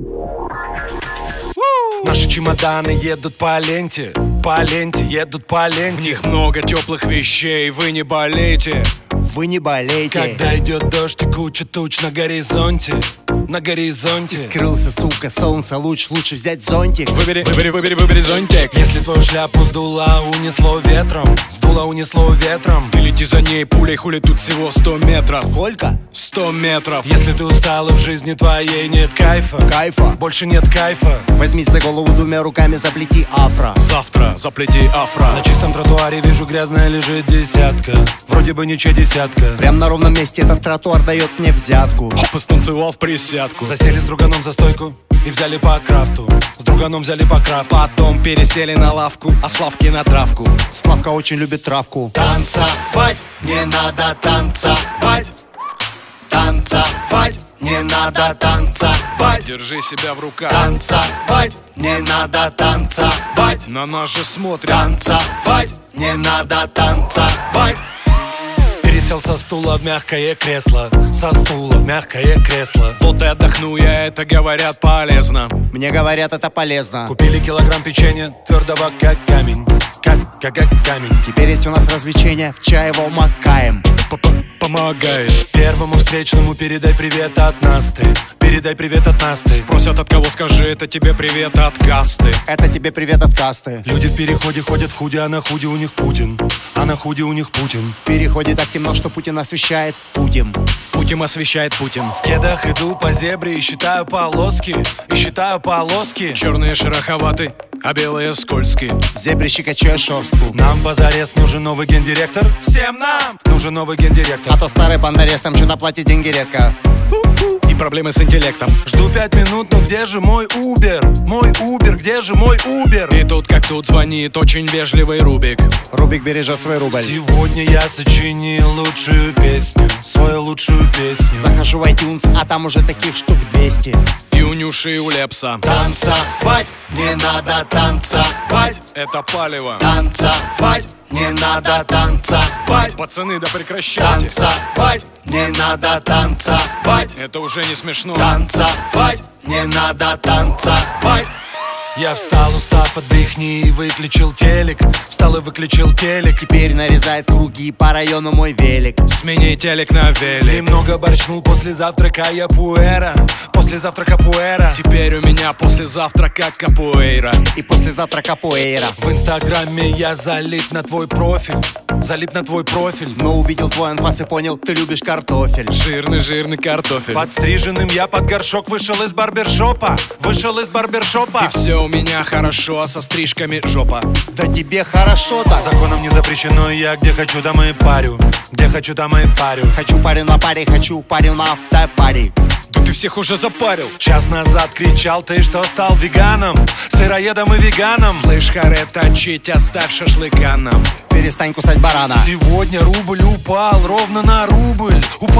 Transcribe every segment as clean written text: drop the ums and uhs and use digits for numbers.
Наши чемоданы едут по ленте, едут по ленте. В них много теплых вещей, вы не болейте. Вы не болейте. Когда идет дождь и куча туч на горизонте, И скрылся, сука, солнце, лучше взять зонтик. Выбери зонтик. Если твою шляпу сдуло, унесло ветром, Ты лети за ней пулей, хули тут всего 100 метров. Сколько? 100 метров. Если ты устал и в жизни твоей нет кайфа, больше нет кайфа, Возьмись за голову двумя руками, заплети афро. Завтра заплети афро. на чистом тротуаре вижу грязная лежит десятка. Вроде бы ничего десятка. Прям на ровном месте этот тротуар дает мне взятку. Опа, станцевал в присядку. Засели с друганом за стойку и взяли по крафту. С друганом взяли по крафту. Потом пересели на лавку, а Славки на травку. Славка очень любит травку. Танцевать не надо танцевать. Танцевать не надо танцевать. Держи себя в руках. Танцевать не надо танцевать. На нас же смотрят. Танцевать не надо танцевать. Пересел со стула в мягкое кресло, Вот и отдохну я, это говорят полезно. Мне говорят, это полезно. Купили килограмм печенья, твердого как камень, как камень. Теперь есть у нас развлечения, в чай его макаем. Помогает. Первому встречному передай привет от нас ты. Спросят от кого, скажи, это тебе привет от касты. Это тебе привет от касты. Люди в переходе ходят в худи, а на худи у них Путин. В переходе так темно, что Путин освещает Путин. Путин освещает Путин. В кедах иду по зебре и считаю полоски, Черные шероховаты, а белые скользкие. Зебрище качаю шорстку. Нам позарез нужен новый гендиректор. Всем нам нужен новый гендиректор. А то старый бандерез там что на платье деньги редко. И проблемы с интеллектом. Жду 5 минут, но где же мой Убер? Где же мой Убер? И тут как тут звонит очень вежливый Рубик. Рубик бережет свой рубль. Сегодня я сочинил лучшую песню, свою лучшую песню. Захожу в iTunes, а там уже таких штук 200. И у Нюши, и у Лепса. Танцевать не надо танцевать. Это палево. Танцевать не надо танцевать. Пацаны, да прекращайте. Танцевать не надо танцевать. Это уже не смешно. Танцевать не надо танцевать. Я встал, устав от брехни и выключил телек. Теперь нарезает круги по району мой велик. Смени телек на велик. Немного борчнул после завтрака я пуэра. Теперь у меня после завтрака капуэйра. И послезавтра капуэйра. В инстаграме я залип на твой профиль. Но увидел твой анфас и понял, ты любишь картофель. Жирный картофель. Подстриженным я под горшок вышел из барбершопа. И все у меня хорошо, а со стрижками жопа. Да тебе хорошо-то. Законом не запрещено, я где хочу, там и парю. Хочу парю на паре, хочу парю на автопаре. Да ты всех уже запарил. Час назад кричал ты, что стал веганом, сыроедом и веганом. Слышь, харе точить, оставь шашлыка нам. Перестань кусать барана. Сегодня рубль упал ровно на рубль.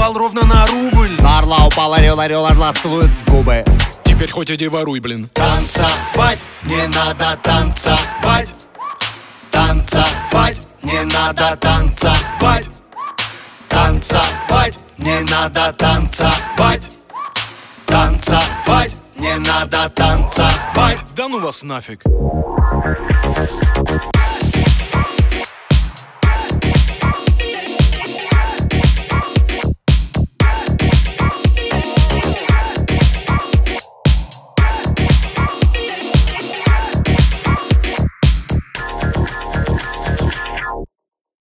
На орла упал орел, орла целует в губы. Теперь хоть иди воруй, блин. Танцевать не надо танцевать. Танцевать не надо танцевать. Танцевать не надо танцевать. Танцевать не надо танцевать. Да ну вас нафиг.